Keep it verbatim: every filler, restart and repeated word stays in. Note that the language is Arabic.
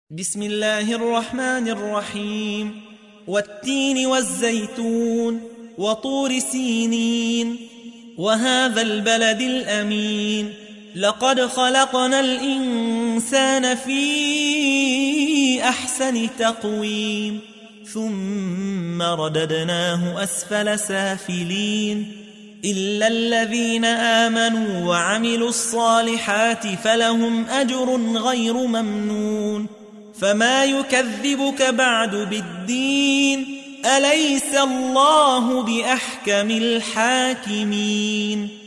بسم الله الرحمن الرحيم والتين والزيتون وطور سينين وهذا البلد الأمين لقد خلقنا الإنسان في أحسن تقويم ثم رددناه أسفل سافلين إلا الذين آمنوا وعملوا الصالحات فلهم أجر غير ممنون فما يكذبك بعد بالدين أليس الله بأحكم الحاكمين